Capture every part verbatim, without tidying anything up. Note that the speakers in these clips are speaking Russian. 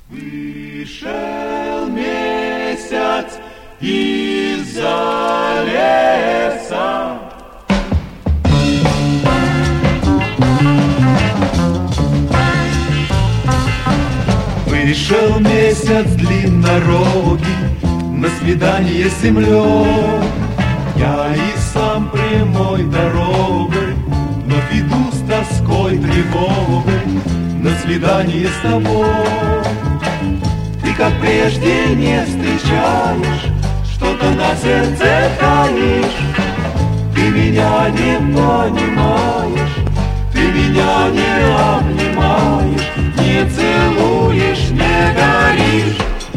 Вышел месяц из-за леса. Вышел месяц длиннорогий на свидание с землей. Я и сам прямой дорогой, но веду с тоской тревогой на свидание с тобой. Ты, как прежде, не встречаешь, что-то на сердце таишь. Ты меня не понимаешь, ты меня не обнимаешь, не целуешь, не горишь.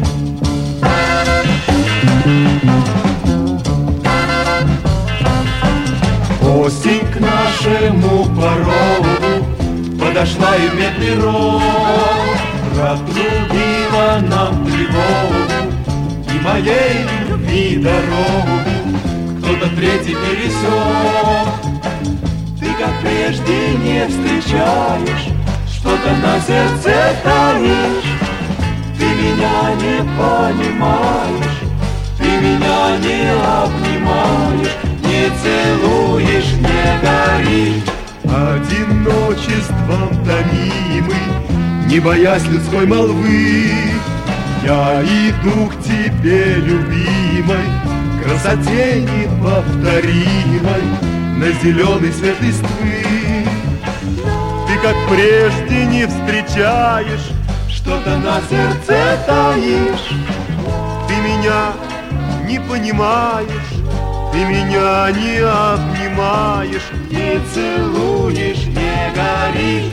Осень к нашему порогу подошла и в медный рог протрубила нам тревогу и моей любви дорогу кто-то третий пересек. Ты, как прежде, не встречаешь, что-то на сердце таишь. Ты меня не понимаешь, ты меня не обнимаешь, не целуешь, не горишь. Одиночеством томимый, не боясь людской молвы, я иду к тебе, любимой, красоте неповторимой, на зеленый свет листвы. Ты, как прежде, не встречаешь, что-то на сердце таишь. Ты меня не понимаешь, ты меня не обнимаешь, не целуешь, не горишь.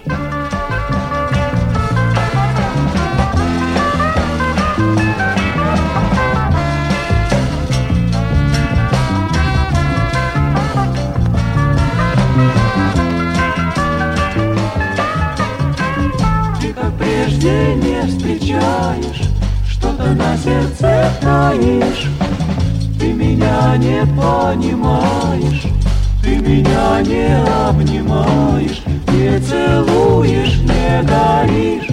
Ты, как прежде, не встречаешь, что-то на сердце таишь. Ты меня не понимаешь, ты меня не обнимаешь, не целуешь, не горишь.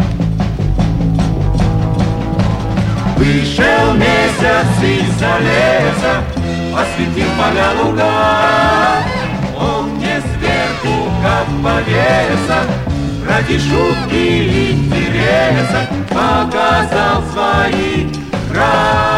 Вышел месяц из-за леса, осветил поля луга. Он мне сверху, как повеса, ради шутки и интереса показал свои края.